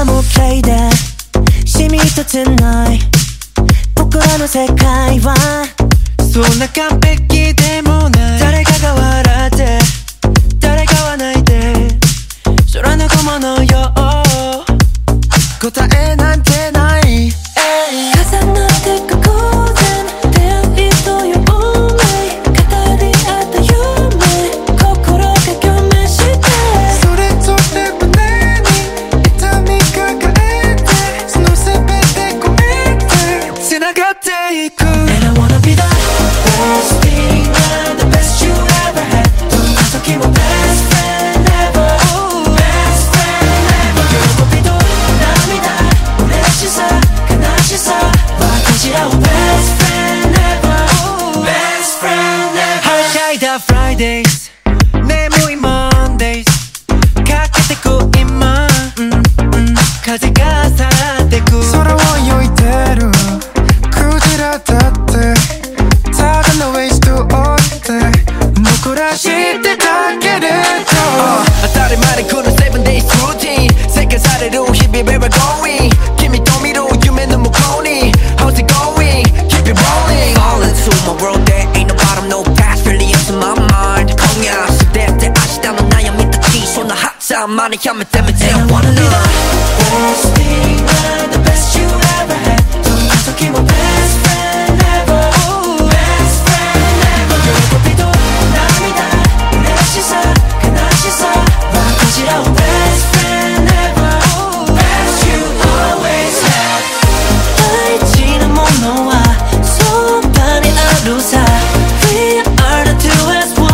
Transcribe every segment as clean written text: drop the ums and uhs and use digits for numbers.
も綺麗でシミ一つない僕らの世界はそんな完璧でもない。誰かが笑って誰かは泣いて空の雲のよう答えなんてない、 重なってく偶然出会いという運命語り合った夢心が共鳴してそれぞれ胸に痛み抱えてその全て超えて繋がっていく And I wanna be the best thing and the best you ever had どんな時も best friend ever best friend ever 喜びと涙嬉しさ悲しさ分かち合う best friend ever best friend ever はしゃいだ Fridays 眠い Mondays かけてく今、風が去ってく空を泳いでるクジラだってただの waste を追って僕ら知ってたけれど、当たり前に来る 7 days routine 世界される日々 where we're going 君と見る夢の向こうに How's it going? Keep it rolling Fall into my world there ain't no bottom no past really into my mind 今夜全て明日の悩みたちそんなはずはまにやめてみて I wanna know best thing and the best you ever had どんな時も best friend ever best friend ever 喜びと涙嬉しさ悲しさ分かち合う best friend ever best you always had 大事なものはそばにあるさ We are the two as one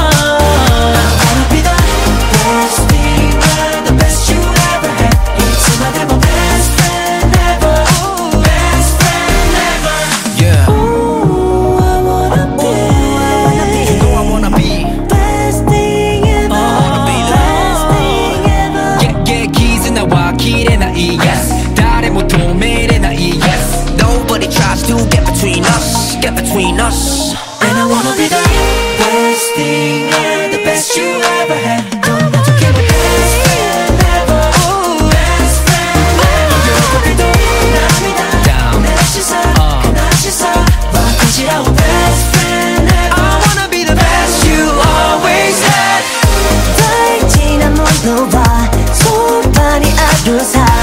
I wanna be the best thing and the best you ever had いつまでも best friend ever best friend ever Yeah Ooh, I wanna be You know I wanna be best thing ever best thing ever Yeah yeah 絆は切れない Yes 誰も止めれない Yes Nobody tries to get between us Get between us And I wanna be the best thing and the best you ever had どんな時も best friend ever best friend ever 喜びと涙嬉しさ悲しさ分かち合う best friend ever I wanna be the best you always had 大事なものはそばにあるさ